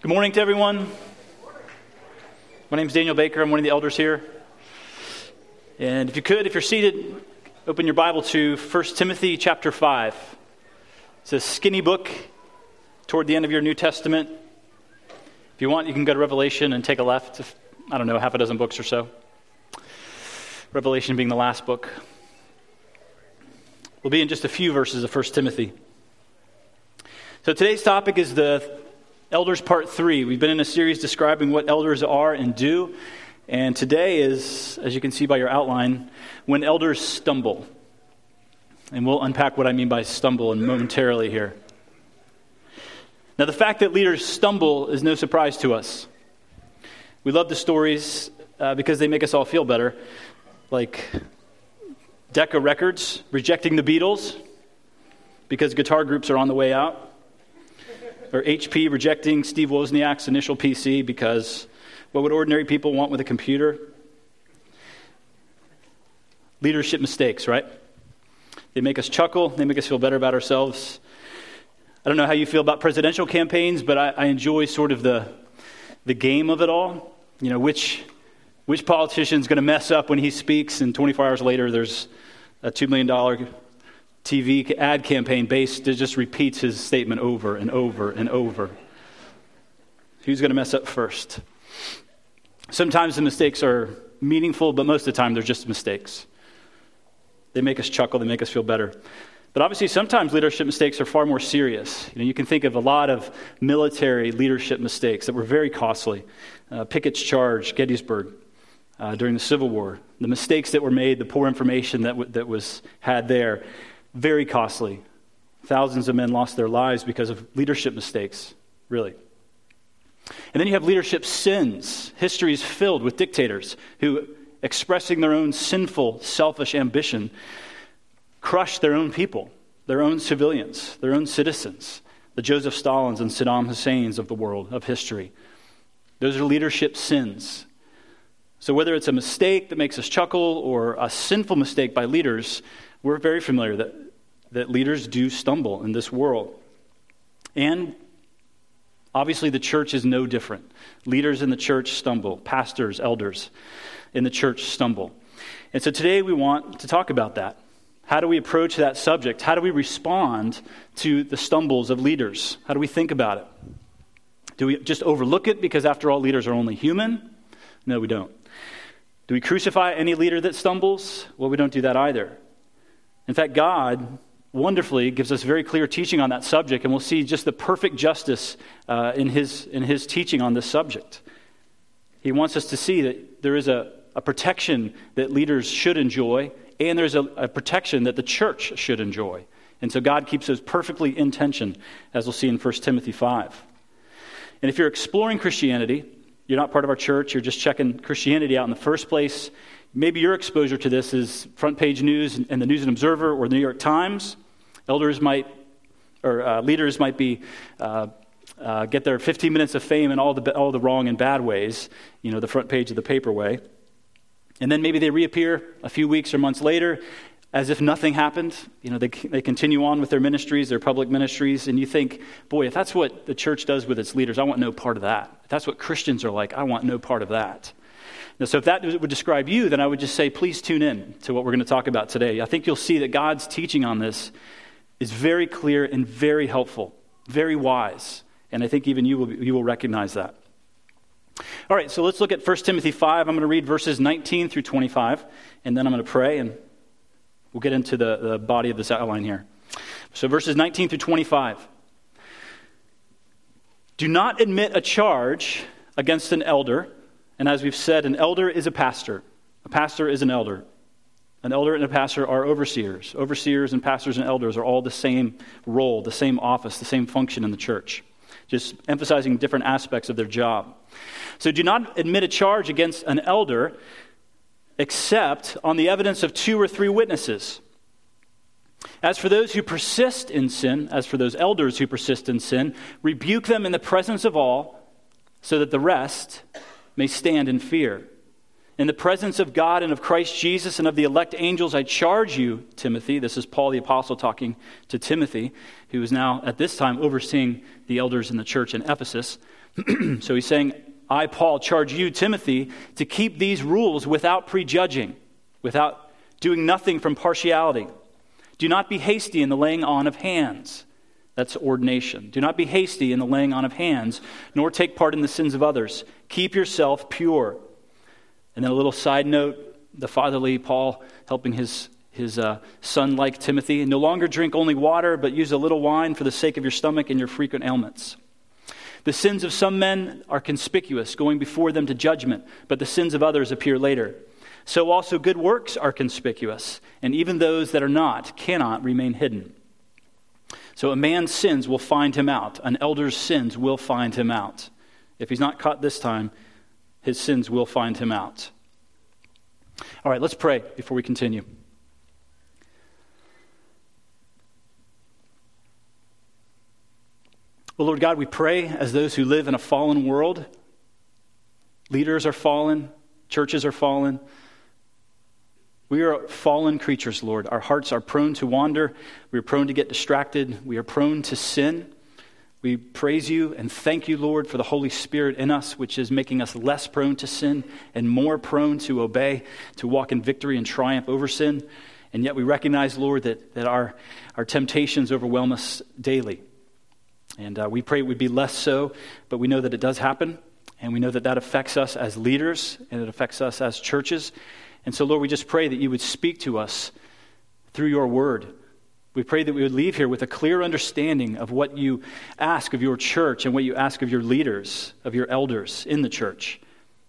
Good morning to everyone. My name is Daniel Baker. I'm one of the elders here. And if you're seated, open your Bible to 1 Timothy chapter 5. It's a skinny book toward the end of your New Testament. If you want, you can go to Revelation and take a left. Half a dozen books or so. Revelation being the last book. We'll be in just a few verses of 1 Timothy. So today's topic is the Elders Part 3. We've been in a series describing what elders are and do. And today is, as you can see by your outline, when elders stumble. And we'll unpack what I mean by stumble momentarily here. Now, the fact that leaders stumble is no surprise to us. We love the stories because they make us all feel better. Like Decca Records rejecting the Beatles because guitar groups are on the way out. Or HP rejecting Steve Wozniak's initial PC because what would ordinary people want with a computer? Leadership mistakes, right? They make us chuckle. They make us feel better about ourselves. I don't know how you feel about presidential campaigns, but I enjoy sort of the game of it all. You know, which politician's going to mess up when he speaks, and 24 hours later there's a $2 million TV ad campaign based that just repeats his statement over and over and over. Who's going to mess up first? Sometimes the mistakes are meaningful, but most of the time they're just mistakes. They make us chuckle, they make us feel better. But obviously sometimes leadership mistakes are far more serious. You can think of a lot of military leadership mistakes that were very costly. Pickett's charge, Gettysburg, during the Civil War. The mistakes that were made, the poor information that was had there. Very costly. Thousands of men lost their lives because of leadership mistakes, really. And then you have leadership sins. History is filled with dictators who, expressing their own sinful, selfish ambition, crush their own people, their own civilians, their own citizens. The Joseph Stalins and Saddam Husseins of the world, of history. Those are leadership sins. So whether it's a mistake that makes us chuckle or a sinful mistake by leaders, we're very familiar that leaders do stumble in this world. And obviously the church is no different. Leaders in the church stumble. Pastors, elders in the church stumble. And so today we want to talk about that. How do we approach that subject? How do we respond to the stumbles of leaders? How do we think about it? Do we just overlook it because after all leaders are only human? No, we don't. Do we crucify any leader that stumbles? Well, we don't do that either. In fact, God wonderfully gives us very clear teaching on that subject, and we'll see just the perfect justice in his teaching on this subject. He wants us to see that there is a protection that leaders should enjoy, and there's a protection that the church should enjoy. And so God keeps those perfectly in tension, as we'll see in 1 Timothy 5. And if you're exploring Christianity, you're not part of our church, you're just checking Christianity out in the first place, maybe your exposure to this is front page news and the News and Observer or the New York Times. Leaders might be get their 15 minutes of fame in all the wrong and bad ways, the front page of the paper way. And then maybe they reappear a few weeks or months later as if nothing happened. They continue on with their ministries, their public ministries, and you think, boy, if that's what the church does with its leaders, I want no part of that. If that's what Christians are like, I want no part of that. Now, so if that would describe you, then I would just say, please tune in to what we're going to talk about today. I think you'll see that God's teaching on this is very clear and very helpful, very wise. And I think even you will recognize that. All right, so let's look at 1 Timothy 5. I'm going to read verses 19 through 25, and then I'm going to pray, and we'll get into the body of this outline here. So verses 19 through 25. Do not admit a charge against an elder. And as we've said, an elder is a pastor. A pastor is an elder. An elder and a pastor are overseers. Overseers and pastors and elders are all the same role, the same office, the same function in the church, just emphasizing different aspects of their job. So do not admit a charge against an elder except on the evidence of 2 or 3 witnesses. As for those who persist in sin, as for those elders who persist in sin, rebuke them in the presence of all so that the rest may stand in fear. In the presence of God and of Christ Jesus and of the elect angels, I charge you, Timothy. This is Paul the apostle talking to Timothy, who is now at this time overseeing the elders in the church in Ephesus. So he's saying, I, Paul, charge you, Timothy, to keep these rules without prejudging, without doing nothing from partiality. Do not be hasty in the laying on of hands. That's ordination. Do not be hasty in the laying on of hands, nor take part in the sins of others. Keep yourself pure. And then a little side note, the fatherly Paul helping his son like Timothy. No longer drink only water, but use a little wine for the sake of your stomach and your frequent ailments. The sins of some men are conspicuous, going before them to judgment, but the sins of others appear later. So also good works are conspicuous, and even those that are not cannot remain hidden. So a man's sins will find him out. An elder's sins will find him out. If he's not caught this time, his sins will find him out. All right, let's pray before we continue. Well, Lord God, we pray as those who live in a fallen world. Leaders are fallen. Churches are fallen. We are fallen creatures, Lord. Our hearts are prone to wander. We are prone to get distracted. We are prone to sin. We praise you and thank you, Lord, for the Holy Spirit in us, which is making us less prone to sin and more prone to obey, to walk in victory and triumph over sin. And yet we recognize, Lord, that our temptations overwhelm us daily. And we pray it would be less so, but we know that it does happen. And we know that affects us as leaders and it affects us as churches. And so, Lord, we just pray that you would speak to us through your word. We pray that we would leave here with a clear understanding of what you ask of your church and what you ask of your leaders, of your elders in the church.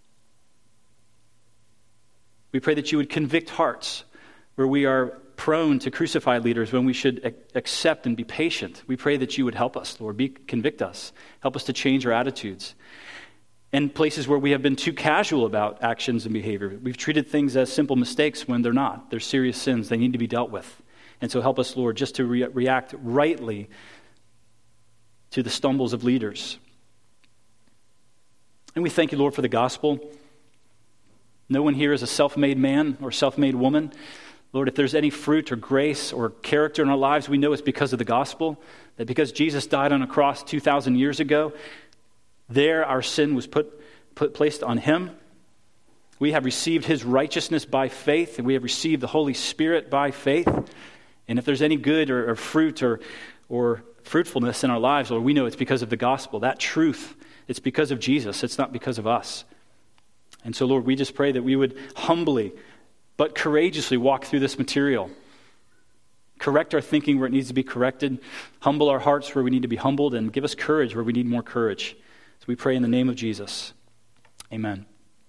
We pray that you would convict hearts where we are prone to crucify leaders when we should accept and be patient. We pray that you would help us, Lord, convict us, help us to change our attitudes. And places where we have been too casual about actions and behavior. We've treated things as simple mistakes when they're not. They're serious sins. They need to be dealt with. And so help us, Lord, just to react rightly to the stumbles of leaders. And we thank you, Lord, for the gospel. No one here is a self-made man or self-made woman. Lord, if there's any fruit or grace or character in our lives, we know it's because of the gospel. That because Jesus died on a cross 2,000 years ago, there our sin was placed on him. We have received his righteousness by faith, and we have received the Holy Spirit by faith. And if there's any good or fruit or fruitfulness in our lives, Lord, we know it's because of the gospel. That truth, it's because of Jesus. It's not because of us. And so, Lord, we just pray that we would humbly but courageously walk through this material. Correct our thinking where it needs to be corrected. Humble our hearts where we need to be humbled. And give us courage where we need more courage. So we pray in the name of Jesus. Amen.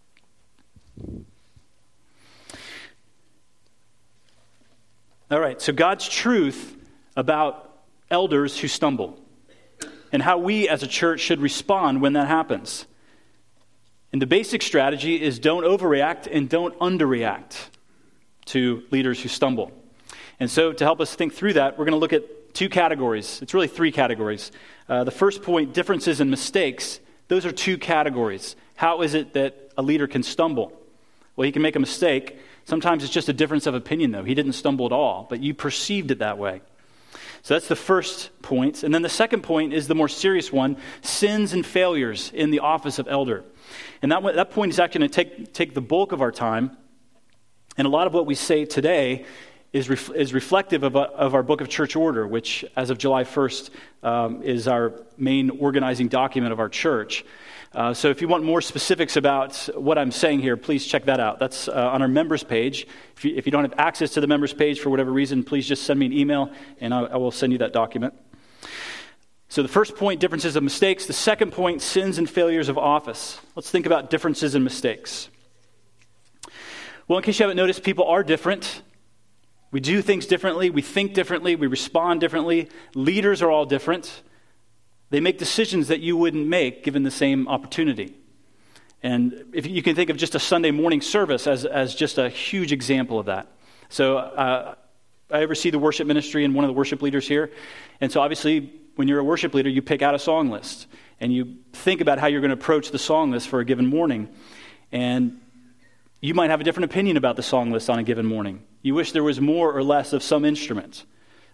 All right, so God's truth about elders who stumble and how we as a church should respond when that happens. And the basic strategy is don't overreact and don't underreact to leaders who stumble. And so to help us think through that, we're going to look at two categories. It's really three categories. The first point, differences and mistakes. Those are two categories. How is it that a leader can stumble? Well, he can make a mistake. Sometimes it's just a difference of opinion, though. He didn't stumble at all, but you perceived it that way. So that's the first point. And then the second point is the more serious one, sins and failures in the office of elder. And that point is actually going to take the bulk of our time. And a lot of what we say today is reflective of our Book of Church Order, which as of July 1st is our main organizing document of our church. So if you want more specifics about what I'm saying here, please check that out. That's on our members page. If you don't have access to the members page for whatever reason, please just send me an email and I will send you that document. So the first point, differences and mistakes. The second point, sins and failures of office. Let's think about differences and mistakes. Well, in case you haven't noticed, people are different. We do things differently. We think differently. We respond differently. Leaders are all different. They make decisions that you wouldn't make given the same opportunity. And if you can think of just a Sunday morning service as just a huge example of that. So I oversee the worship ministry and one of the worship leaders here. And so obviously when you're a worship leader, you pick out a song list. And you think about how you're going to approach the song list for a given morning. And You might have a different opinion about the song list on a given morning. You wish there was more or less of some instrument.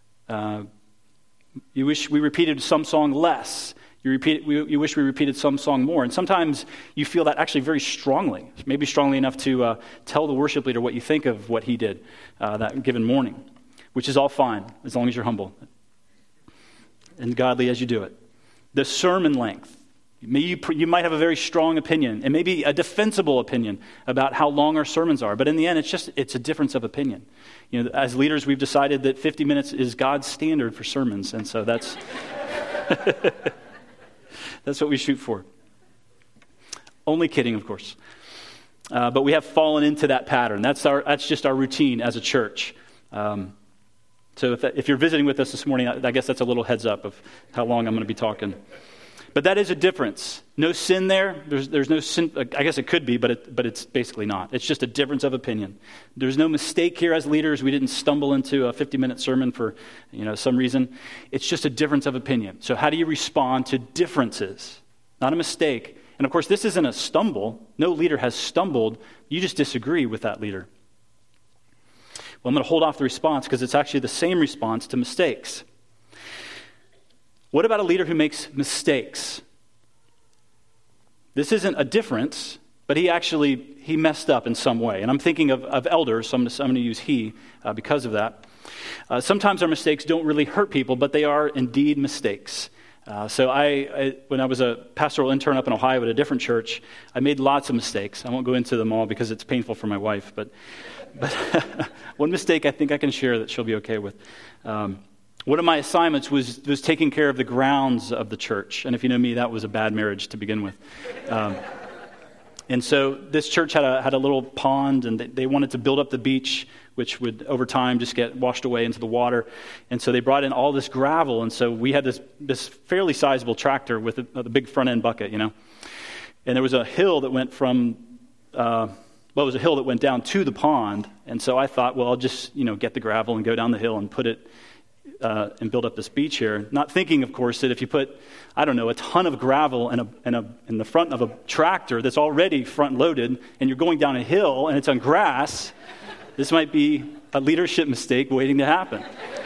You wish we repeated some song less. You wish we repeated some song more. And sometimes you feel that actually very strongly, maybe strongly enough to tell the worship leader what you think of what he did that given morning, which is all fine as long as you're humble and godly as you do it. The sermon length. You might have a very strong opinion and maybe a defensible opinion about how long our sermons are. But in the end, it's a difference of opinion. As leaders, we've decided that 50 minutes is God's standard for sermons. And so that's that's what we shoot for. Only kidding, of course. But we have fallen into that pattern. That's just our routine as a church. So if you're visiting with us this morning, I guess that's a little heads up of how long I'm going to be talking. But that is a difference. No sin there. There's no sin. I guess it could be, but it's basically not. It's just a difference of opinion. There's no mistake here as leaders. We didn't stumble into a 50-minute sermon for some reason. It's just a difference of opinion. So how do you respond to differences? Not a mistake. And of course, this isn't a stumble. No leader has stumbled. You just disagree with that leader. Well, I'm going to hold off the response because it's actually the same response to mistakes. What about a leader who makes mistakes? This isn't a difference, but he messed up in some way. And I'm thinking of elders, so I'm going to use he because of that. Sometimes our mistakes don't really hurt people, but they are indeed mistakes. So when I was a pastoral intern up in Ohio at a different church, I made lots of mistakes. I won't go into them all because it's painful for my wife, but one mistake I think I can share that she'll be okay with. One of my assignments was taking care of the grounds of the church. And if you know me, that was a bad marriage to begin with. And so this church had a little pond, and they wanted to build up the beach, which would over time just get washed away into the water. And so they brought in all this gravel. And so we had this fairly sizable tractor with a big front end bucket, And there was a hill that went it was a hill that went down to the pond. And so I thought, well, I'll just, get the gravel and go down the hill and put it and build up this beach here. Not thinking, of course, that if you put, a ton of gravel in the front of a tractor that's already front loaded and you're going down a hill and it's on grass, this might be a leadership mistake waiting to happen.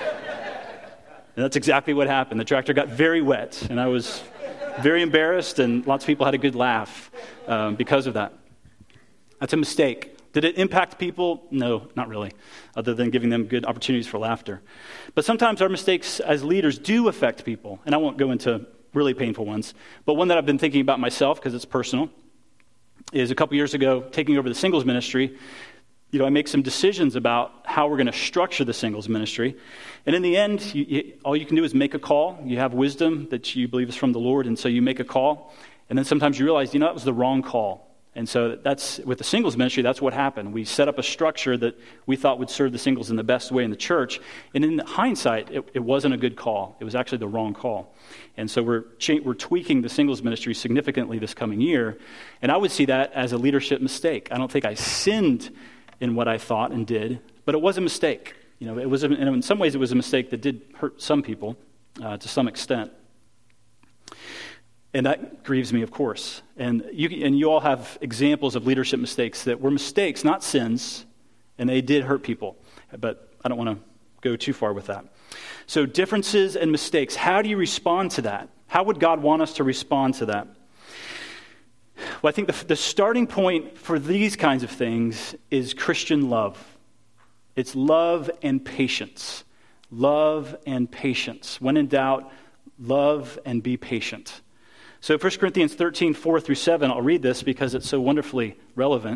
And that's exactly what happened. The tractor got very wet and I was very embarrassed, and lots of people had a good laugh because of that. That's a mistake. Did it impact people? No, not really, other than giving them good opportunities for laughter. But sometimes our mistakes as leaders do affect people, and I won't go into really painful ones. But one that I've been thinking about myself, because it's personal, is a couple years ago, taking over the singles ministry, I make some decisions about how we're going to structure the singles ministry. And in the end, all you can do is make a call. You have wisdom that you believe is from the Lord, and so you make a call. And then sometimes you realize, that was the wrong call. And so that's with the singles ministry, that's what happened. We set up a structure that we thought would serve the singles in the best way in the church. And in hindsight, it wasn't a good call. It was actually the wrong call. And so we're tweaking the singles ministry significantly this coming year. And I would see that as a leadership mistake. I don't think I sinned in what I thought and did, but it was a mistake. It was in some ways it was a mistake that did hurt some people to some extent. And that grieves me, of course. And you all have examples of leadership mistakes that were mistakes, not sins, and they did hurt people. But I don't want to go too far with that. So differences and mistakes, how do you respond to that? How would God want us to respond to that? Well, I think the starting point for these kinds of things is Christian love. It's love and patience. Love and patience. When in doubt, love and be patient. So 1 Corinthians 13, 4 through 7, I'll read this because it's so wonderfully relevant.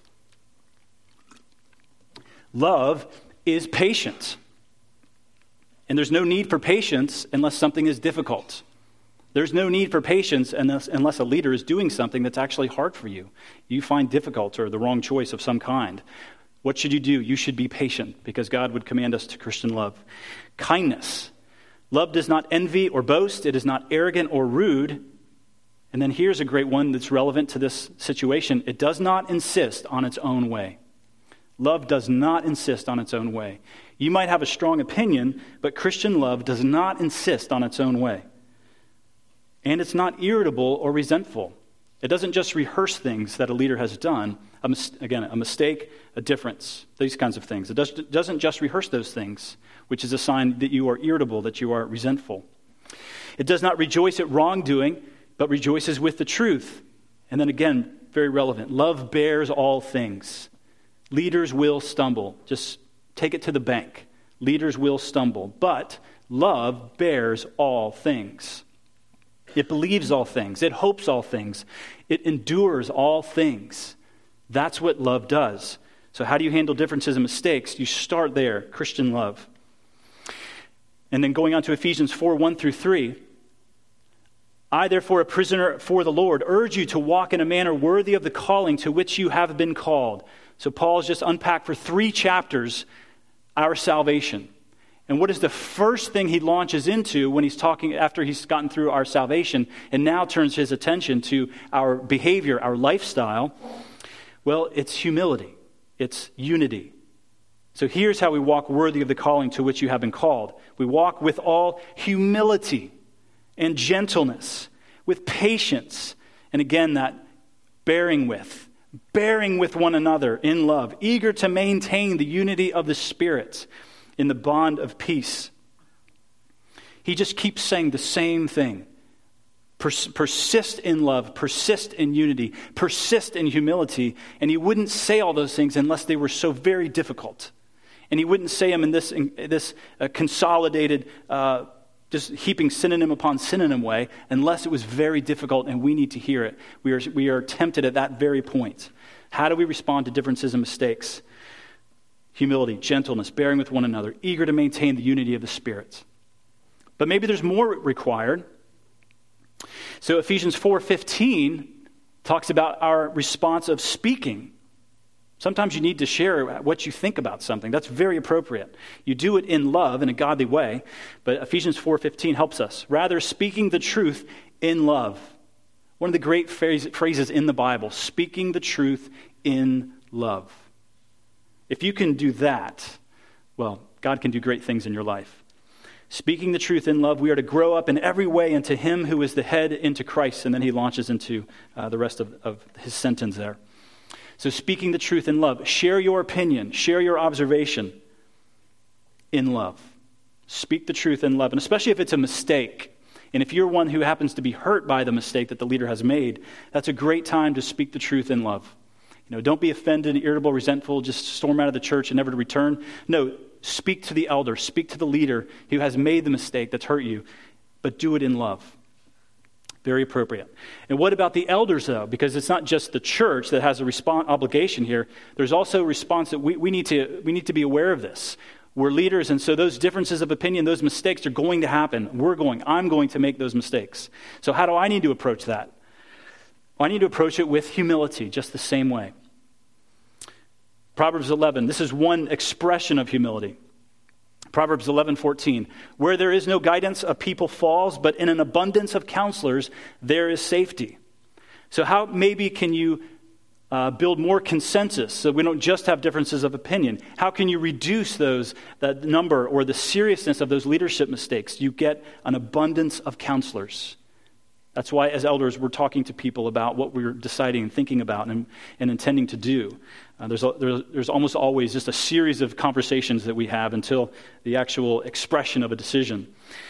Love is patient. And there's no need for patience unless something is difficult. There's no need for patience unless a leader is doing something that's actually hard for you. You find difficult or the wrong choice of some kind. What should you do? You should be patient because God would command us to Christian love. Kindness. Love does not envy or boast. It is not arrogant or rude. And then here's a great one that's relevant to this situation. It does not insist on its own way. Love does not insist on its own way. You might have a strong opinion, but Christian love does not insist on its own way. And it's not irritable or resentful. It doesn't just rehearse things that a leader has done. A mistake, a difference, these kinds of things. It doesn't just rehearse those things, which is a sign that you are irritable, that you are resentful. It does not rejoice at wrongdoing, but rejoices with the truth. And then again, very relevant, love bears all things. Leaders will stumble. Just take it to the bank. Leaders will stumble, but love bears all things. It believes all things. It hopes all things. It endures all things. That's what love does. So how do you handle differences and mistakes? You start there, Christian love. And then going on to Ephesians 4:1-3, I, therefore, a prisoner for the Lord, urge you to walk in a manner worthy of the calling to which you have been called. So Paul's just unpacked for 3 chapters our salvation. And what is the first thing he launches into when he's talking after he's gotten through our salvation and now turns his attention to our behavior, our lifestyle? Well, it's humility. It's unity. So here's how we walk worthy of the calling to which you have been called. We walk with all humility and gentleness, with patience, and again, that bearing with one another in love, eager to maintain the unity of the Spirit in the bond of peace. He just keeps saying the same thing. Persist in love, persist in unity, persist in humility, and he wouldn't say all those things unless they were so very difficult. And he wouldn't say them in this consolidated just heaping synonym upon synonym way, unless it was very difficult and we need to hear it. We are tempted at that very point. How do we respond to differences and mistakes? Humility, gentleness, bearing with one another, eager to maintain the unity of the Spirit. But maybe there's more required. So Ephesians 4:15 talks about our response of speaking. Sometimes you need to share what you think about something. That's very appropriate. You do it in love, in a godly way, but Ephesians 4:15 helps us. Rather, speaking the truth in love. One of the great phrases in the Bible, speaking the truth in love. If you can do that, well, God can do great things in your life. Speaking the truth in love, we are to grow up in every way into Him who is the head, into Christ, and then he launches into the rest of his sentence there. So speaking the truth in love, share your opinion, share your observation in love. Speak the truth in love, and especially if it's a mistake. And if you're one who happens to be hurt by the mistake that the leader has made, that's a great time to speak the truth in love. Don't be offended, irritable, resentful, just storm out of the church and never to return. No, speak to the elder, speak to the leader who has made the mistake that's hurt you, but do it in love. Very appropriate. And what about the elders, though? Because it's not just the church that has a obligation here. There's also a response that we need to be aware of this. We're leaders, and so those differences of opinion, those mistakes are going to happen. I'm going to make those mistakes. So how do I need to approach that? Well, I need to approach it with humility, just the same way. Proverbs 11, this is one expression of humility. Proverbs 11:14, where there is no guidance, a people falls, but in an abundance of counselors, there is safety. So how maybe can you build more consensus so we don't just have differences of opinion? How can you reduce that number or the seriousness of those leadership mistakes? You get an abundance of counselors. That's why as elders, we're talking to people about what we're deciding and thinking about and intending to do. There's almost always just a series of conversations that we have until the actual expression of a decision.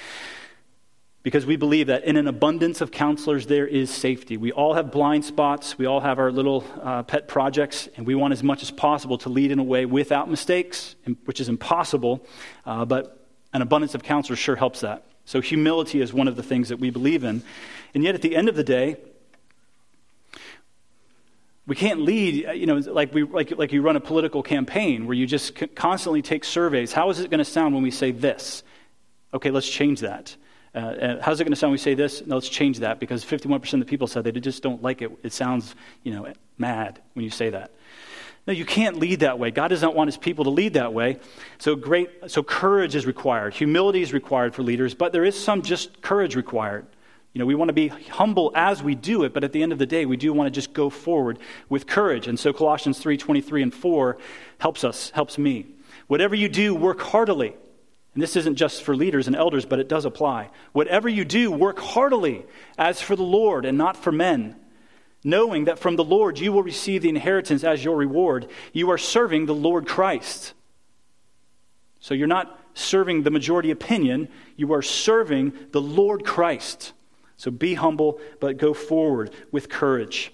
Because we believe that in an abundance of counselors, there is safety. We all have blind spots. We all have our little pet projects, and we want as much as possible to lead in a way without mistakes, which is impossible, but an abundance of counselors sure helps that. So humility is one of the things that we believe in. And yet at the end of the day, we can't lead, like you run a political campaign where you just constantly take surveys. How is it going to sound when we say this? Okay, let's change that. How's it going to sound when we say this? No, let's change that, because 51% of the people said they just don't like it. It sounds, mad when you say that. No, you can't lead that way. God does not want his people to lead that way. So courage is required. Humility is required for leaders, but there is some just courage required. We want to be humble as we do it, but at the end of the day, we do want to just go forward with courage. And so Colossians 3:23 and 4 helps me. Whatever you do, work heartily. And this isn't just for leaders and elders, but it does apply. Whatever you do, work heartily as for the Lord and not for men, knowing that from the Lord you will receive the inheritance as your reward. You are serving the Lord Christ. So you're not serving the majority opinion, you are serving the Lord Christ. So be humble, but go forward with courage.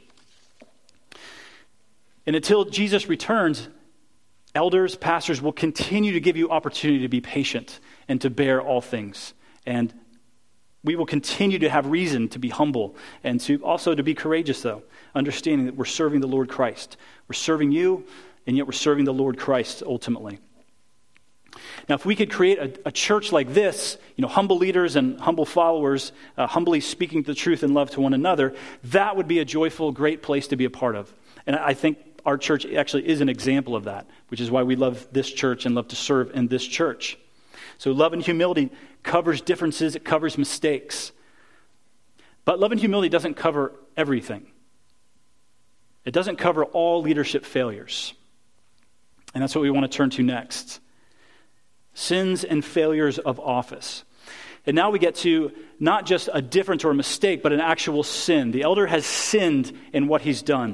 And until Jesus returns, elders, pastors will continue to give you opportunity to be patient and to bear all things. And we will continue to have reason to be humble and to also to be courageous, though, understanding that we're serving the Lord Christ. We're serving you, and yet we're serving the Lord Christ ultimately. Now, if we could create a church like this, humble leaders and humble followers, humbly speaking the truth in love to one another, that would be a joyful, great place to be a part of. And I think our church actually is an example of that, which is why we love this church and love to serve in this church. So love and humility covers differences, it covers mistakes. But love and humility doesn't cover everything. It doesn't cover all leadership failures. And that's what we want to turn to next. Sins and failures of office. And now we get to not just a difference or a mistake, but an actual sin. The elder has sinned in what he's done.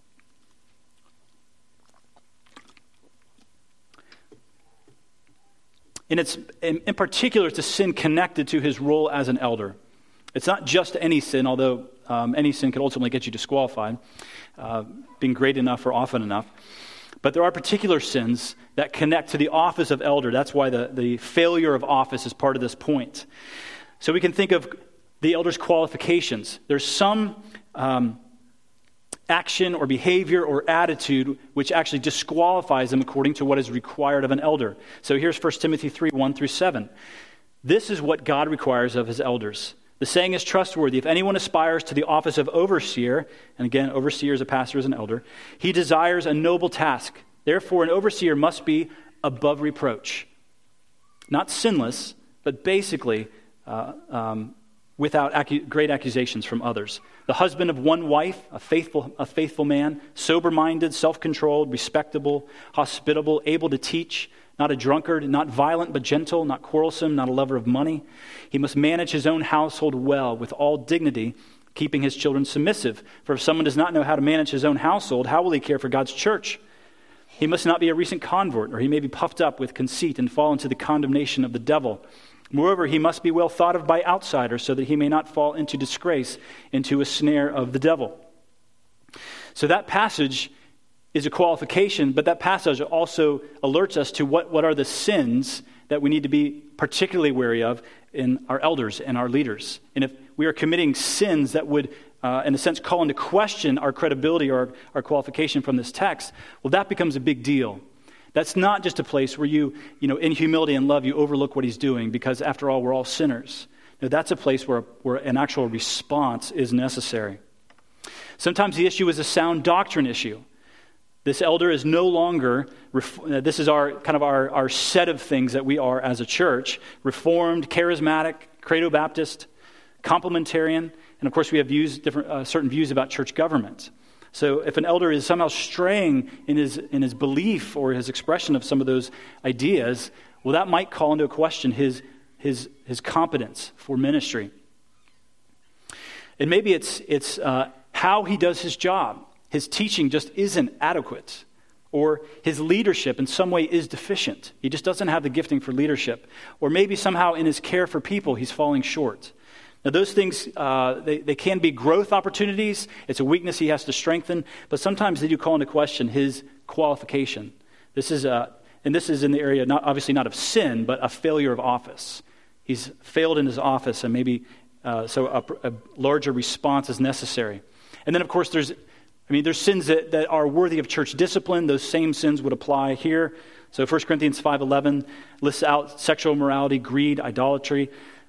And it's in particular, it's a sin connected to his role as an elder. It's not just any sin, although any sin could ultimately get you disqualified, being great enough or often enough. But there are particular sins that connect to the office of elder. That's why the failure of office is part of this point. So we can think of the elder's qualifications. There's some action or behavior or attitude which actually disqualifies them according to what is required of an elder. So here's 1 Timothy 3, 1 through 7. This is what God requires of his elders. The saying is trustworthy. If anyone aspires to the office of overseer, and again, overseer is a pastor, is an elder, he desires a noble task. Therefore, an overseer must be above reproach. Not sinless, but basically without great accusations from others. The husband of one wife, a faithful man, sober-minded, self-controlled, respectable, hospitable, able to teach, not a drunkard, not violent but gentle, not quarrelsome, not a lover of money. He must manage his own household well with all dignity, keeping his children submissive. For if someone does not know how to manage his own household, how will he care for God's church? He must not be a recent convert, or he may be puffed up with conceit and fall into the condemnation of the devil. Moreover, he must be well thought of by outsiders so that he may not fall into disgrace, into a snare of the devil. So that passage is a qualification, but that passage also alerts us to what are the sins that we need to be particularly wary of in our elders and our leaders. And if we are committing sins that would, in a sense, call into question our credibility or our qualification from this text, well, that becomes a big deal. That's not just a place where you in humility and love, you overlook what he's doing because, after all, we're all sinners. No, that's a place where an actual response is necessary. Sometimes the issue is a sound doctrine issue. This elder is no longer, this is our set of things that we are as a church: Reformed, Charismatic, Credo Baptist, Complementarian, and of course we have certain views about church government. So if an elder is somehow straying in his belief or his expression of some of those ideas, well, that might call into question his competence for ministry. And maybe it's how he does his job. His teaching just isn't adequate, or his leadership in some way is deficient. He just doesn't have the gifting for leadership. Or maybe somehow in his care for people, he's falling short. Now, those things, they can be growth opportunities. It's a weakness he has to strengthen. But sometimes they do call into question his qualification. This is in the area, obviously not of sin, but a failure of office. He's failed in his office, and maybe so a larger response is necessary. And then, of course, there's sins that are worthy of church discipline. Those same sins would apply here. So 1 Corinthians 5:11 lists out sexual immorality, greed, idolatry,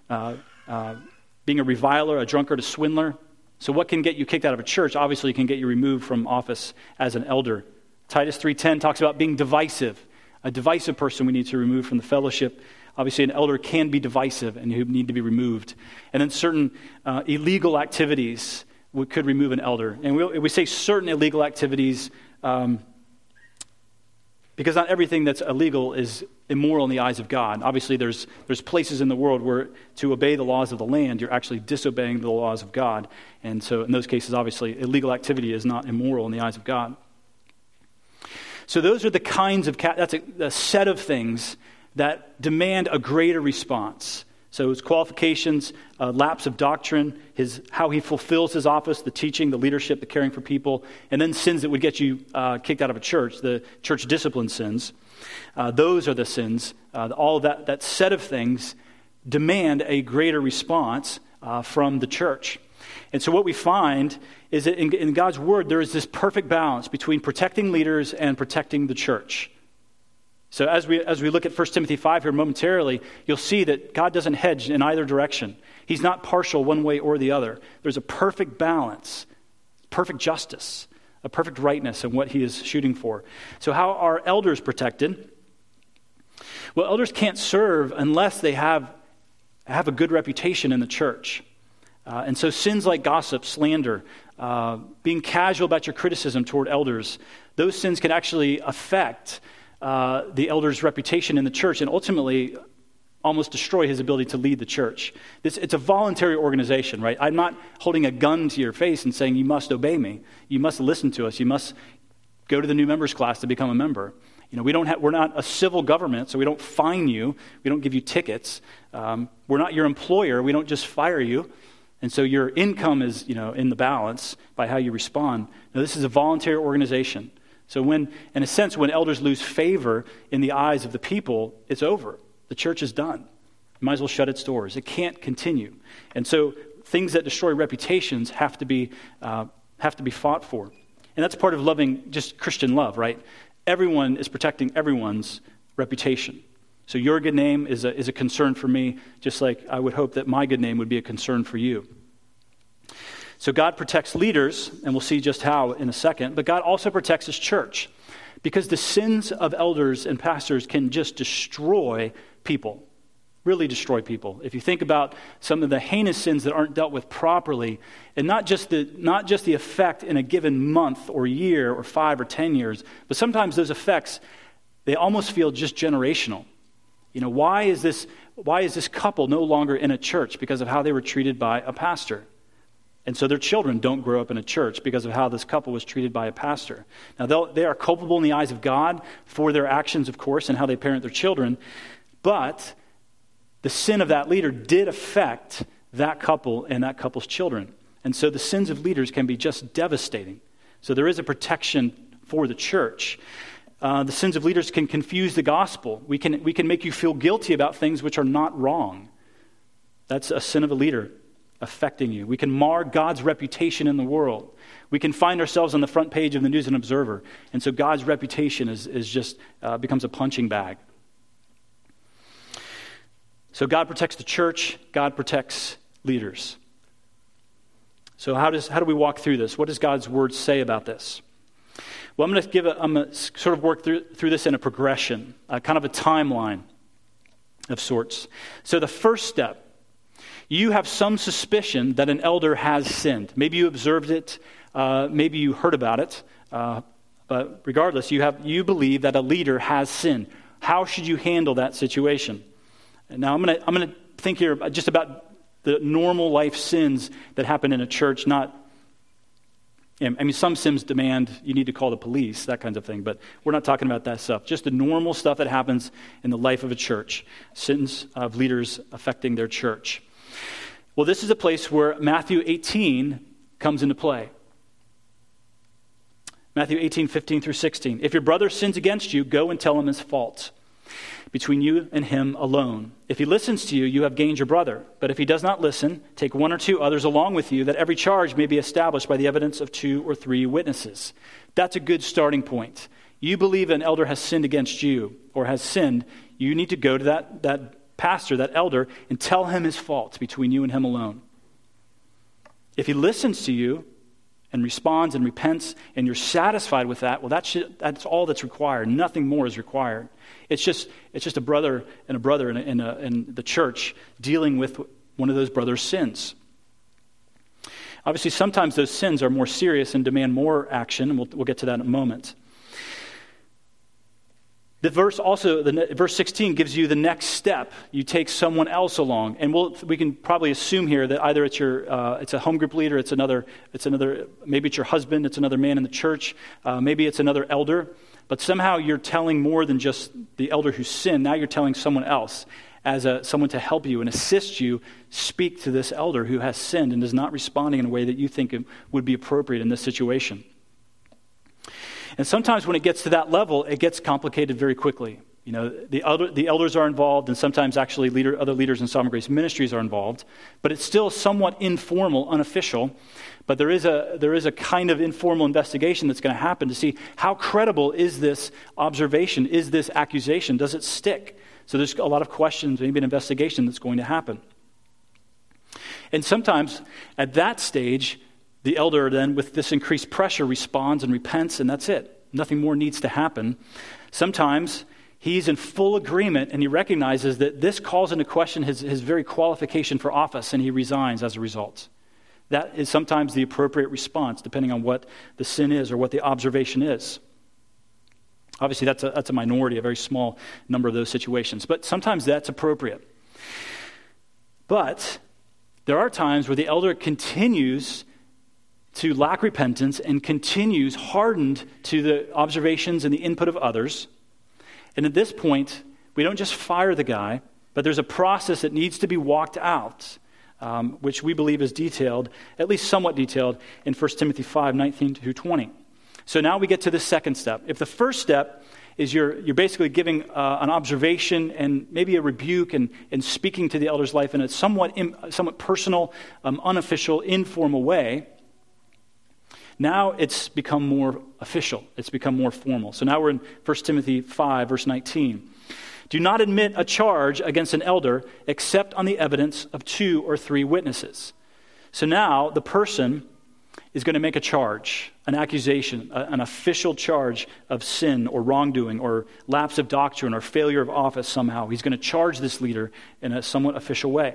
being a reviler, a drunkard, a swindler. So what can get you kicked out of a church? Obviously, it can get you removed from office as an elder. Titus 3:10 talks about being divisive. A divisive person we need to remove from the fellowship. Obviously, an elder can be divisive and you need to be removed. And then certain illegal activities could remove an elder. And we say certain illegal activities Because not everything that's illegal is immoral in the eyes of God. Obviously, there's places in the world where to obey the laws of the land, you're actually disobeying the laws of God. And so in those cases, obviously, illegal activity is not immoral in the eyes of God. So those are the kinds of, that's a set of things that demand a greater response. So his qualifications, lapse of doctrine, how he fulfills his office, the teaching, the leadership, the caring for people, and then sins that would get you kicked out of a church, the church discipline sins. Those are the sins. All of that set of things demand a greater response from the church. And so what we find is that in God's word, there is this perfect balance between protecting leaders and protecting the church. So as we look at 1 Timothy 5 here momentarily, you'll see that God doesn't hedge in either direction. He's not partial one way or the other. There's a perfect balance, perfect justice, a perfect rightness in what he is shooting for. So how are elders protected? Well, elders can't serve unless they have a good reputation in the church. And so sins like gossip, slander, being casual about your criticism toward elders, those sins can actually affect the elder's reputation in the church and ultimately almost destroy his ability to lead the church. It's a voluntary organization, right? I'm not holding a gun to your face and saying, you must obey me. You must listen to us. You must go to the new members class to become a member. We're not a civil government, so we don't fine you. We don't give you tickets. We're not your employer. We don't just fire you. And so your income is, in the balance by how you respond. Now, this is a voluntary organization. So in a sense, when elders lose favor in the eyes of the people, it's over. The church is done. It might as well shut its doors. It can't continue. And so things that destroy reputations have to be fought for. And that's part of loving just Christian love, right? Everyone is protecting everyone's reputation. So your good name is a concern for me, just like I would hope that my good name would be a concern for you. So God protects leaders, and we'll see just how in a second, but God also protects his church because the sins of elders and pastors can just destroy people, really destroy people. If you think about some of the heinous sins that aren't dealt with properly, and not just the effect in a given month or year or 5 or 10 years, but sometimes those effects, they almost feel just generational. Why is this couple no longer in a church? Because of how they were treated by a pastor. And so their children don't grow up in a church because of how this couple was treated by a pastor. Now, they are culpable in the eyes of God for their actions, of course, and how they parent their children. But the sin of that leader did affect that couple and that couple's children. And so the sins of leaders can be just devastating. So there is a protection for the church. The sins of leaders can confuse the gospel. We can make you feel guilty about things which are not wrong. That's a sin of a leader affecting you. We can mar God's reputation in the world. We can find ourselves on the front page of the News and Observer. And so God's reputation is just becomes a punching bag. So God protects the church. God protects leaders. So how do we walk through this? What does God's word say about this? Well, I'm going to sort of work through this in a progression, kind of a timeline of sorts. So the first step, you have some suspicion that an elder has sinned. Maybe you observed it, maybe you heard about it, but regardless, you believe that a leader has sinned. How should you handle that situation? And now I'm going to think here just about the normal life sins that happen in a church, some sins demand you need to call the police, that kind of thing, but we're not talking about that stuff. Just the normal stuff that happens in the life of a church, sins of leaders affecting their church. Well, this is a place where Matthew 18 comes into play. Matthew 18, 15 through 16. If your brother sins against you, go and tell him his fault between you and him alone. If he listens to you, you have gained your brother. But if he does not listen, take 1 or 2 others along with you, that every charge may be established by the evidence of 2 or 3 witnesses. That's a good starting point. You believe an elder has sinned against you or has sinned, you need to go to that pastor, that elder, and tell him his fault between you and him alone. If he listens to you and responds and repents, and you're satisfied with that, well, that's all that's required. Nothing more is required. It's just a brother in the church dealing with one of those brother's sins. Obviously, sometimes those sins are more serious and demand more action, and we'll get to that in a moment. The verse also, verse 16 gives you the next step. You take someone else along, and we can probably assume here that either it's a home group leader, maybe it's your husband, it's another man in the church, maybe it's another elder, but somehow you're telling more than just the elder who sinned. Now you're telling someone else as someone to help you and assist you speak to this elder who has sinned and is not responding in a way that you think it would be appropriate in this situation. And sometimes when it gets to that level, it gets complicated very quickly. You know, the elders are involved, and sometimes actually other leaders in Sovereign Grace Ministries are involved. But it's still somewhat informal, unofficial. But there is a kind of informal investigation that's going to happen to see how credible is this observation, is this accusation, does it stick? So there's a lot of questions, maybe an investigation that's going to happen. And sometimes at that stage, the elder then, with this increased pressure, responds and repents, and that's it. Nothing more needs to happen. Sometimes he's in full agreement, and he recognizes that this calls into question his very qualification for office, and he resigns as a result. That is sometimes the appropriate response, depending on what the sin is or what the observation is. Obviously, that's a minority, a very small number of those situations, but sometimes that's appropriate. But there are times where the elder continues to lack repentance and continues hardened to the observations and the input of others. And at this point, we don't just fire the guy, but there's a process that needs to be walked out, which we believe is detailed, at least somewhat detailed, in 1 Timothy 5:19-20. So now we get to the second step. If the first step is you're basically giving an observation and maybe a rebuke and speaking to the elder's life in a somewhat personal, unofficial, informal way, now it's become more official. It's become more formal. So now we're in 1 Timothy 5, verse 19. Do not admit a charge against an elder except on the evidence of 2 or 3 witnesses. So now the person is going to make a charge, an accusation, an official charge of sin or wrongdoing or lapse of doctrine or failure of office somehow. He's going to charge this leader in a somewhat official way.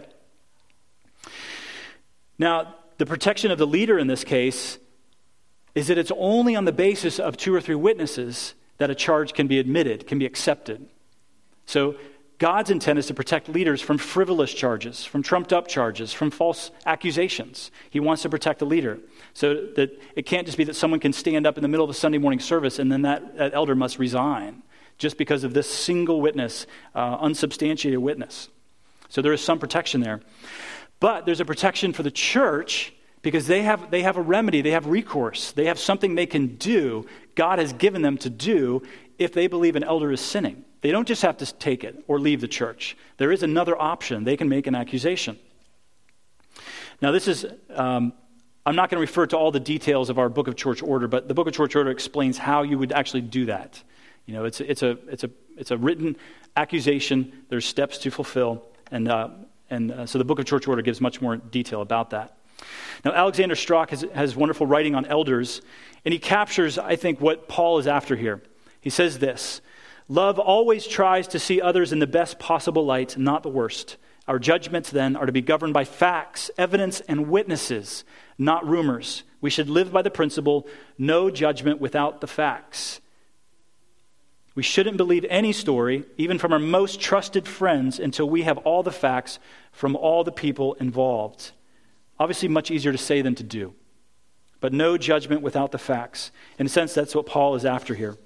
Now, the protection of the leader in this case is that it's only on the basis of 2 or 3 witnesses that a charge can be admitted, can be accepted. So God's intent is to protect leaders from frivolous charges, from trumped-up charges, from false accusations. He wants to protect the leader so that it can't just be that someone can stand up in the middle of a Sunday morning service and then that elder must resign just because of this single witness, unsubstantiated witness. So there is some protection there. But there's a protection for the church because they have a remedy, they have recourse, they have something they can do, God has given them to do if they believe an elder is sinning. They don't just have to take it or leave the church. There is another option. They can make an accusation. Now this is, I'm not going to refer to all the details of our Book of Church Order, but the Book of Church Order explains how you would actually do that. You know, it's a written accusation. There's steps to fulfill, and so the Book of Church Order gives much more detail about that. Now, Alexander Strauch has wonderful writing on elders, and he captures, I think, what Paul is after here. He says this: love always tries to see others in the best possible light, not the worst. Our judgments, then, are to be governed by facts, evidence, and witnesses, not rumors. We should live by the principle, no judgment without the facts. We shouldn't believe any story, even from our most trusted friends, until we have all the facts from all the people involved. Obviously, much easier to say than to do. But no judgment without the facts. In a sense, that's what Paul is after here.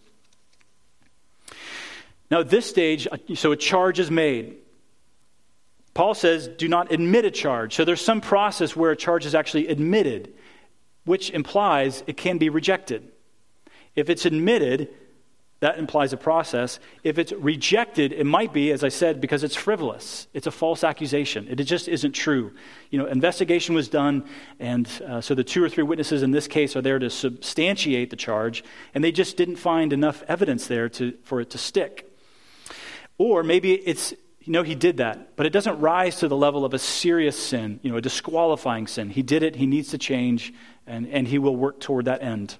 Now, at this stage, so a charge is made. Paul says, do not admit a charge. So there's some process where a charge is actually admitted, which implies it can be rejected. If it's admitted, that implies a process. If it's rejected, it might be, as I said, because it's frivolous. It's a false accusation. It just isn't true. You know, investigation was done, and so the 2 or 3 witnesses in this case are there to substantiate the charge, and they just didn't find enough evidence there for it to stick. Or maybe it's, he did that, but it doesn't rise to the level of a serious sin, a disqualifying sin. He did it, he needs to change, and he will work toward that end.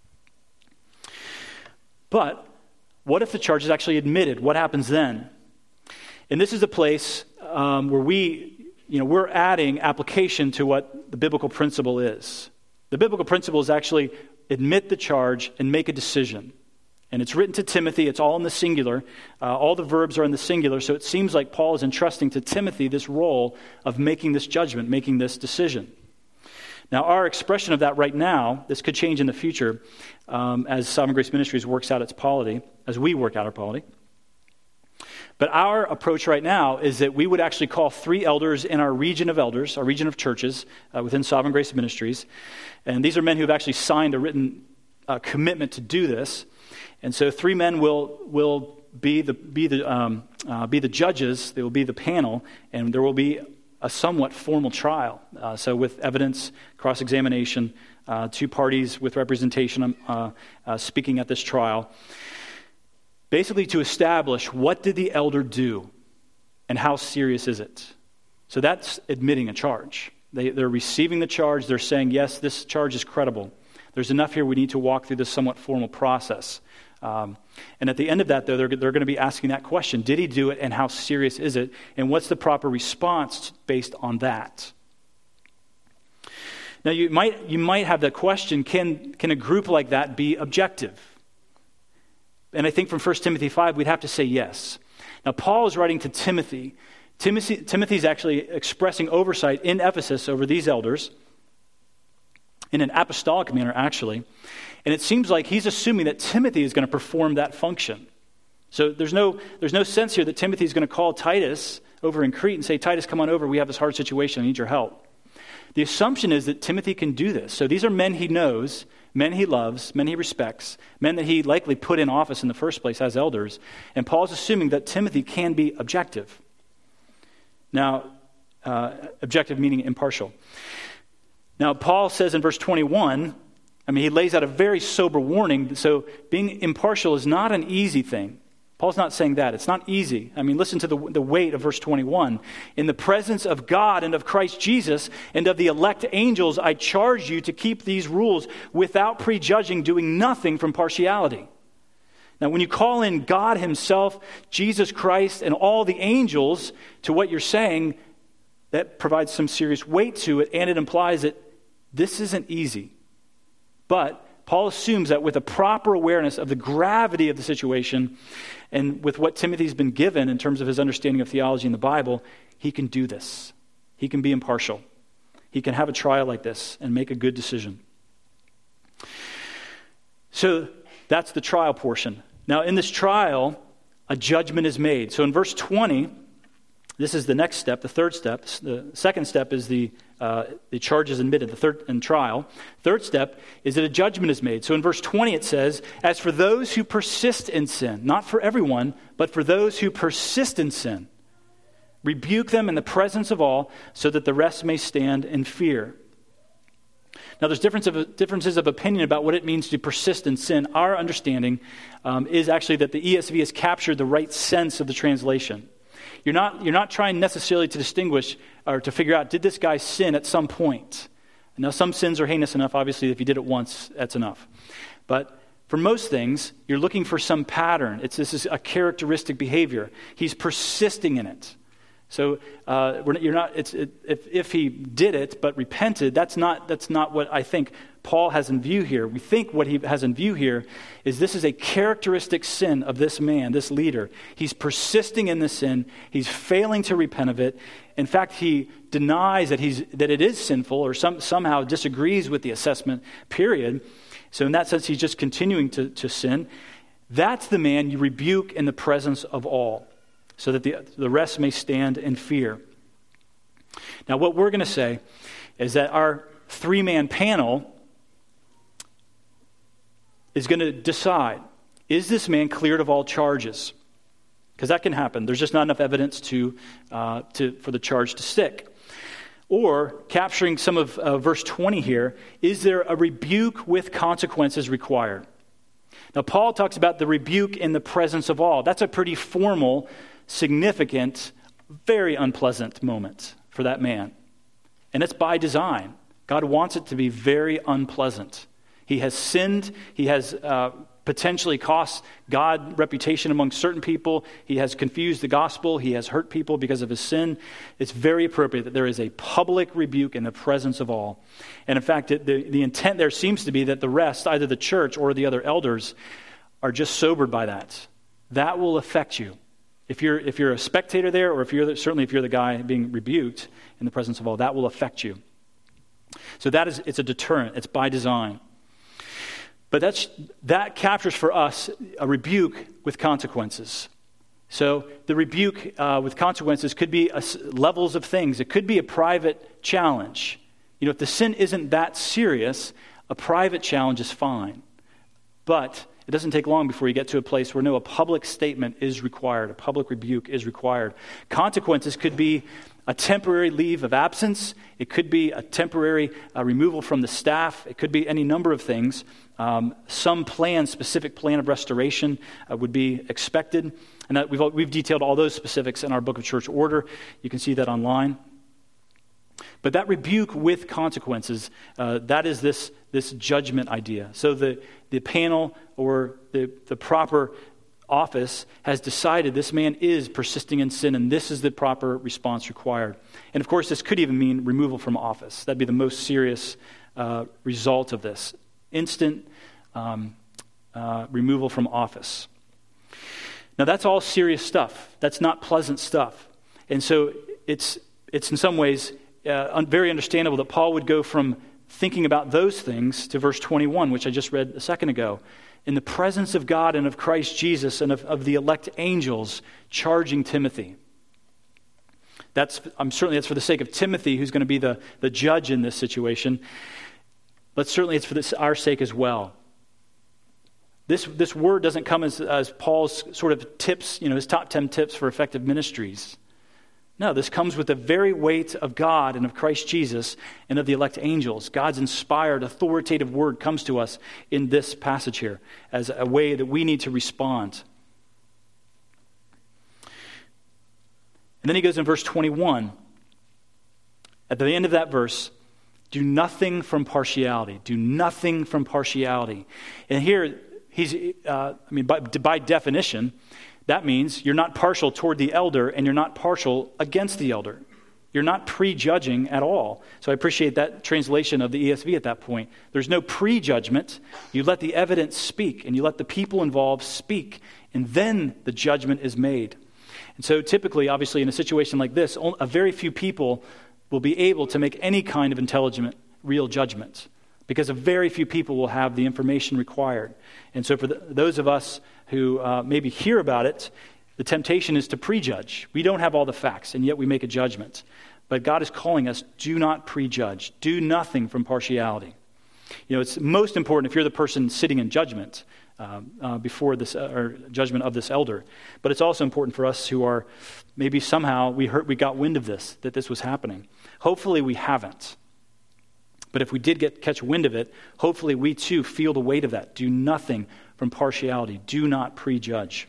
But what if the charge is actually admitted? What happens then? And this is a place where we're adding application to what the biblical principle is. The biblical principle is actually admit the charge and make a decision. And it's written to Timothy. It's all in the singular. All the verbs are in the singular. So it seems like Paul is entrusting to Timothy this role of making this judgment, making this decision. Now, our expression of that right now, this could change in the future as Sovereign Grace Ministries works out its polity, as we work out our polity. But our approach right now is that we would actually call 3 elders in our region of elders, our region of churches within Sovereign Grace Ministries. And these are men who have actually signed a written commitment to do this. And so 3 men will be the judges. They will be the panel, and there will be a somewhat formal trial. So with evidence, cross-examination, 2 parties with representation speaking at this trial, basically to establish what did the elder do and how serious is it. So that's admitting a charge. They're receiving the charge. They're saying, yes, this charge is credible. There's enough here. We need to walk through this somewhat formal process. And at the end of that, though, they're going to be asking that question. Did he do it, and how serious is it? And what's the proper response based on that? Now, you might have that question, can a group like that be objective? And I think from 1 Timothy 5, we'd have to say yes. Now, Paul is writing to Timothy. Timothy's actually expressing oversight in Ephesus over these elders in an apostolic manner, actually. And it seems like he's assuming that Timothy is going to perform that function. So there's no sense here that Timothy is going to call Titus over in Crete and say, Titus, come on over. We have this hard situation. I need your help. The assumption is that Timothy can do this. So these are men he knows, men he loves, men he respects, men that he likely put in office in the first place as elders. And Paul's assuming that Timothy can be objective. Now, objective meaning impartial. Now, Paul says in verse 21, he lays out a very sober warning. So being impartial is not an easy thing. Paul's not saying that. It's not easy. Listen to the weight of verse 21. In the presence of God and of Christ Jesus and of the elect angels, I charge you to keep these rules without prejudging, doing nothing from partiality. Now, when you call in God himself, Jesus Christ, and all the angels to what you're saying, that provides some serious weight to it, and it implies that this isn't easy. But Paul assumes that with a proper awareness of the gravity of the situation and with what Timothy's been given in terms of his understanding of theology in the Bible, he can do this. He can be impartial. He can have a trial like this and make a good decision. So that's the trial portion. Now, in this trial, a judgment is made. So in verse 20, this is the next step, the third step. The second step is the charge is admitted, the third in trial. Third step is that a judgment is made. So in verse 20 it says, as for those who persist in sin, not for everyone, but for those who persist in sin, rebuke them in the presence of all, so that the rest may stand in fear. Now, there's differences of opinion about what it means to persist in sin. Our understanding is actually that the ESV has captured the right sense of the translation. You're not trying necessarily to distinguish or to figure out, did this guy sin at some point? Now, some sins are heinous enough, obviously, if you did it once, that's enough. But for most things, you're looking for some pattern. This is a characteristic behavior. He's persisting in it. So if he did it but repented, that's not what I think Paul has in view here. We think what he has in view here is this is a characteristic sin of this man, this leader. He's persisting in the sin. He's failing to repent of it. In fact, he denies that it is sinful or somehow disagrees with the assessment period. So in that sense, he's just continuing to sin. That's the man you rebuke in the presence of all, so that the rest may stand in fear. Now, what we're going to say is that our 3-man panel is going to decide, is this man cleared of all charges? Because that can happen. There's just not enough evidence for the charge to stick. Or, capturing some of verse 20 here, is there a rebuke with consequences required? Now, Paul talks about the rebuke in the presence of all. That's a pretty formal, significant, very unpleasant moment for that man. And it's by design. God wants it to be very unpleasant. He has sinned. He has potentially cost God reputation among certain people. He has confused the gospel. He has hurt people because of his sin. It's very appropriate that there is a public rebuke in the presence of all. And in fact, the intent there seems to be that the rest, either the church or the other elders, are just sobered by that, that will affect you. If you're a spectator there, or if you're the guy being rebuked in the presence of all, that will affect you. So it's a deterrent. It's by design. But that captures for us a rebuke with consequences. So the rebuke with consequences could be levels of things. It could be a private challenge. If the sin isn't that serious, a private challenge is fine. But it doesn't take long before you get to a place where a public statement is required. A public rebuke is required. Consequences could be a temporary leave of absence. It could be a temporary removal from the staff. It could be any number of things. Some specific plan of restoration would be expected. And that we've detailed all those specifics in our Book of Church Order. You can see that online. But that rebuke with consequences, that is this judgment idea. So the panel or the proper office has decided this man is persisting in sin, and this is the proper response required. And of course, this could even mean removal from office. That'd be the most serious result of this. Instant removal from office. Now, that's all serious stuff. That's not pleasant stuff. And so it's in some ways very understandable that Paul would go from thinking about those things to verse 21, which I just read a second ago. In the presence of God and of Christ Jesus and of the elect angels charging Timothy. Certainly that's for the sake of Timothy, who's going to be the judge in this situation. But certainly it's for our sake as well. This word doesn't come as Paul's sort of tips, his top 10 tips for effective ministries. No, this comes with the very weight of God and of Christ Jesus and of the elect angels. God's inspired, authoritative word comes to us in this passage here as a way that we need to respond. And then he goes in verse 21. At the end of that verse, do nothing from partiality. Do nothing from partiality. And here, by definition, that means you're not partial toward the elder and you're not partial against the elder. You're not prejudging at all. So I appreciate that translation of the ESV at that point. There's no prejudgment. You let the evidence speak and you let the people involved speak, and then the judgment is made. And so typically, obviously, in a situation like this, a very few people will be able to make any kind of intelligent, real judgment, because a very few people will have the information required. And so for those of us who maybe hear about it, the temptation is to prejudge. We don't have all the facts, and yet we make a judgment. But God is calling us, do not prejudge. Do nothing from partiality. It's most important if you're the person sitting in judgment before this, or judgment of this elder. But it's also important for us who are, maybe somehow we got wind of this, that this was happening. Hopefully we haven't. But if we did catch wind of it, hopefully we too feel the weight of that. Do nothing from partiality. Do not prejudge.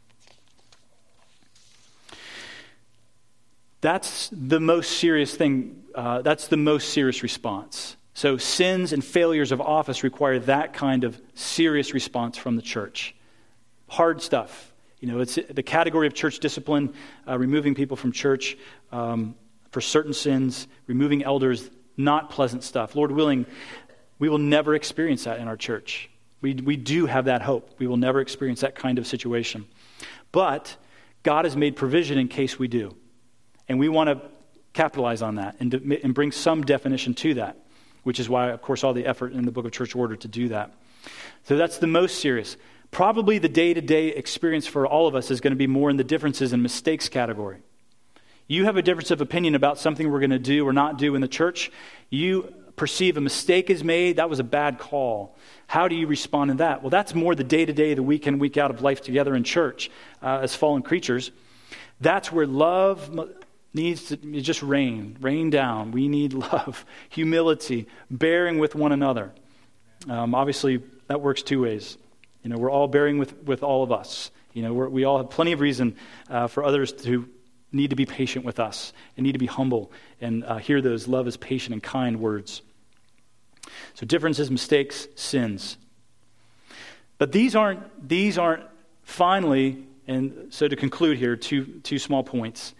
That's the most serious thing. That's the most serious response. So sins and failures of office require that kind of serious response from the church. Hard stuff. It's the category of church discipline, removing people from church for certain sins, removing elders. Not pleasant stuff. Lord willing, we will never experience that in our church. We do have that hope. We will never experience that kind of situation. But God has made provision in case we do. And we want to capitalize on that and bring some definition to that, which is why, of course, all the effort in the Book of Church Order to do that. So that's the most serious. Probably the day-to-day experience for all of us is going to be more in the differences and mistakes category. You have a difference of opinion about something we're going to do or not do in the church. You perceive a mistake is made. That was a bad call. How do you respond to that? Well, that's more the day-to-day, the week in, week out of life together in church as fallen creatures. That's where love needs to just rain down. We need love, humility, bearing with one another. Obviously, that works two ways. We're all bearing with all of us. We all have plenty of reason for others to need to be patient with us and need to be humble and hear those love is patient and kind words. So differences, mistakes, sins. But these aren't finally, and so to conclude here, two small points.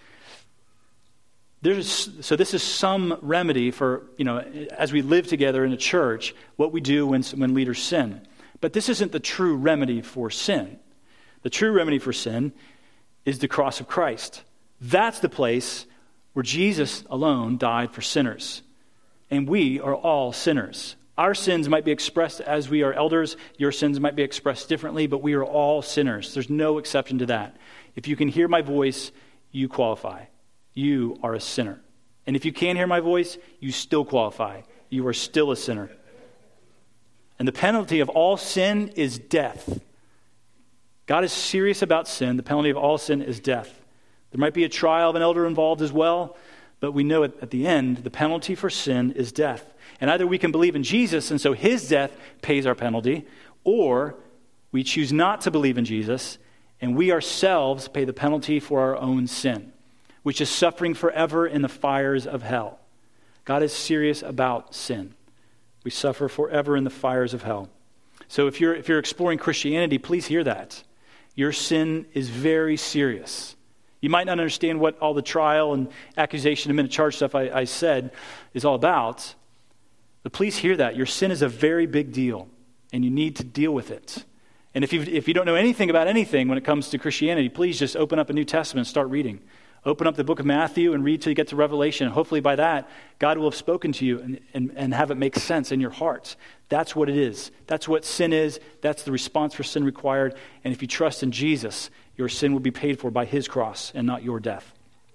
So this is some remedy for, as we live together in a church, what we do when leaders sin. But this isn't the true remedy for sin. The true remedy for sin is the cross of Christ. That's the place where Jesus alone died for sinners. And we are all sinners. Our sins might be expressed as we are elders. Your sins might be expressed differently, but we are all sinners. There's no exception to that. If you can hear my voice, you qualify. You are a sinner. And if you can't hear my voice, you still qualify. You are still a sinner. And the penalty of all sin is death. God is serious about sin. The penalty of all sin is death. There might be a trial of an elder involved as well, but we know at the end, the penalty for sin is death. And either we can believe in Jesus, and so his death pays our penalty, or we choose not to believe in Jesus, and we ourselves pay the penalty for our own sin, which is suffering forever in the fires of hell. God is serious about sin. We suffer forever in the fires of hell. So if you're exploring Christianity, please hear that. Your sin is very serious. You might not understand what all the trial and accusation and minute charge stuff I said is all about, but please hear that. Your sin is a very big deal, and you need to deal with it. And if you don't know anything about anything when it comes to Christianity, please just open up a New Testament and start reading. Open up the book of Matthew and read till you get to Revelation. And hopefully by that, God will have spoken to you and have it make sense in your heart. That's what it is. That's what sin is. That's the response for sin required. And if you trust in Jesus, your sin will be paid for by his cross and not your death.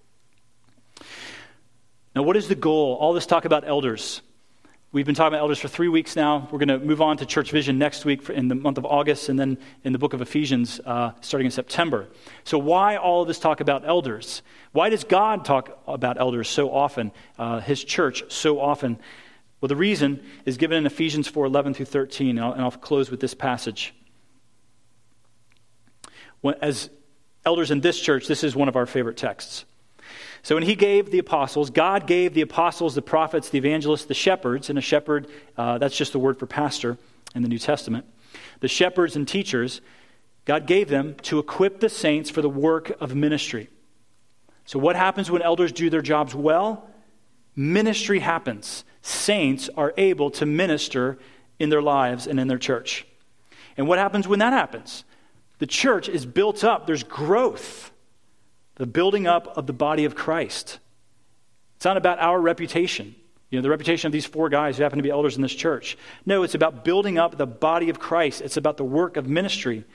Now, what is the goal? All this talk about elders. We've been talking about elders for 3 weeks now. We're going to move on to Church Vision next week in the month of August, and then in the book of Ephesians starting in September. So why all of this talk about elders? Why does God talk about elders so often, his church so often? Well, the reason is given in Ephesians 4:11 through 13, and I'll close with this passage. As elders in this church, this is one of our favorite texts. So when he gave the apostles, God gave the apostles, the prophets, the evangelists, the shepherds, and a shepherd, that's just the word for pastor in the New Testament. The shepherds and teachers, God gave them to equip the saints for the work of ministry. So what happens when elders do their jobs well? Ministry happens. Saints are able to minister in their lives and in their church. And what happens when that happens? The church is built up. There's growth. The building up of the body of Christ. It's not about our reputation. The reputation of these 4 guys who happen to be elders in this church. No, it's about building up the body of Christ. It's about the work of ministry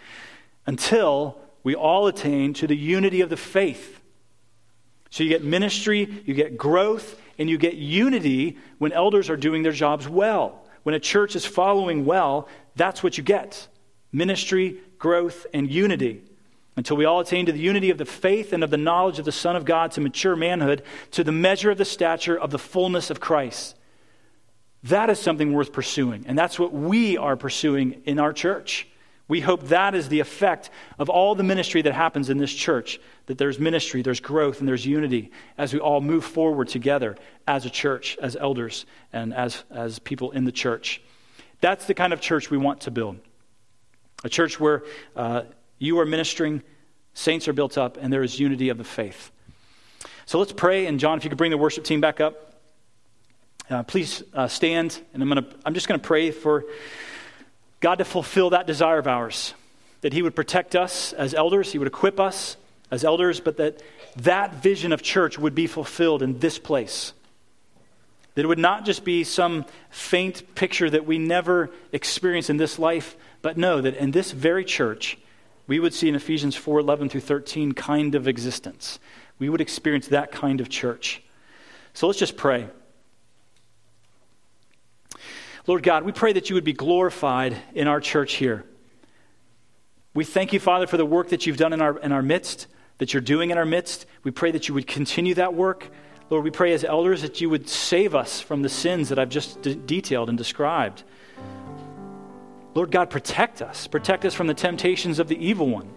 until we all attain to the unity of the faith. So you get ministry, you get growth, and you get unity when elders are doing their jobs well. When a church is following well, that's what you get. Ministry, growth, and unity. Until we all attain to the unity of the faith and of the knowledge of the Son of God, to mature manhood, to the measure of the stature of the fullness of Christ. That is something worth pursuing. And that's what we are pursuing in our church. We hope that is the effect of all the ministry that happens in this church. That there's ministry, there's growth, and there's unity as we all move forward together as a church, as elders, and as people in the church. That's the kind of church we want to build. A church where you are ministering, saints are built up, and there is unity of the faith. So let's pray. And John, if you could bring the worship team back up. Please stand. And I'm just going to pray for God to fulfill that desire of ours. That he would protect us as elders. He would equip us as elders. But that vision of church would be fulfilled in this place. That it would not just be some faint picture that we never experience in this life. But know that in this very church, we would see in Ephesians 4:11 through 13 kind of existence. We would experience that kind of church. So let's just pray. Lord God, we pray that you would be glorified in our church here. We thank you, Father, for the work that you've done in our midst, that you're doing in our midst. We pray that you would continue that work. Lord, we pray as elders that you would save us from the sins that I've just detailed and described. Lord God, protect us. Protect us from the temptations of the evil one.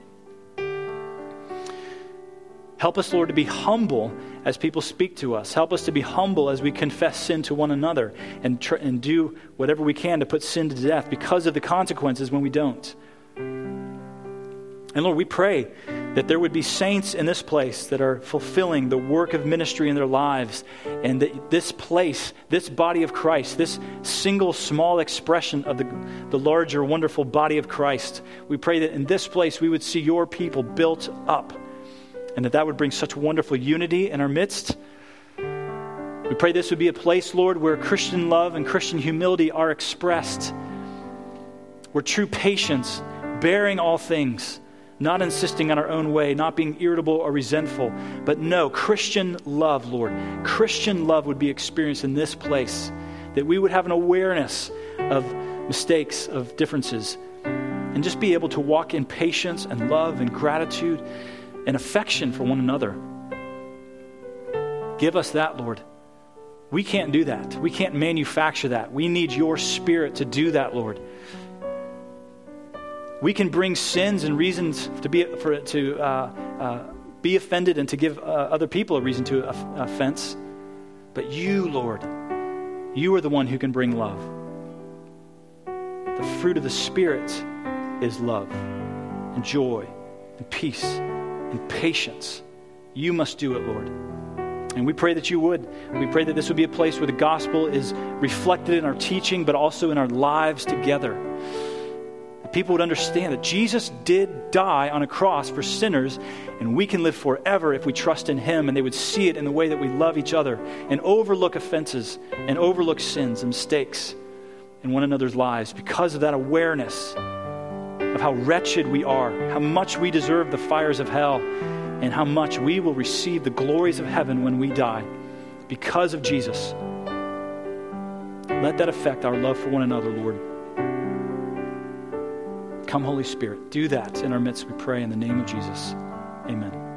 Help us, Lord, to be humble as people speak to us. Help us to be humble as we confess sin to one another and do whatever we can to put sin to death because of the consequences when we don't. And Lord, we pray that there would be saints in this place that are fulfilling the work of ministry in their lives, and that this place, this body of Christ, this single small expression of the larger wonderful body of Christ, we pray that in this place we would see your people built up, and that would bring such wonderful unity in our midst. We pray this would be a place, Lord, where Christian love and Christian humility are expressed, where true patience, bearing all things, not insisting on our own way, not being irritable or resentful, but no, Christian love, Lord. Christian love would be experienced in this place, that we would have an awareness of mistakes, of differences, and just be able to walk in patience and love and gratitude and affection for one another. Give us that, Lord. We can't do that. We can't manufacture that. We need your Spirit to do that, Lord. We can bring sins and reasons to be offended and to give other people a reason to offense. But you, Lord, you are the one who can bring love. The fruit of the Spirit is love and joy and peace and patience. You must do it, Lord. And we pray that you would. We pray that this would be a place where the gospel is reflected in our teaching, but also in our lives together. People would understand that Jesus did die on a cross for sinners, and we can live forever if we trust in him, and they would see it in the way that we love each other and overlook offenses and overlook sins and mistakes in one another's lives because of that awareness of how wretched we are, how much we deserve the fires of hell, and how much we will receive the glories of heaven when we die because of Jesus. Let that affect our love for one another, Lord. Come, Holy Spirit, do that in our midst, we pray in the name of Jesus. Amen.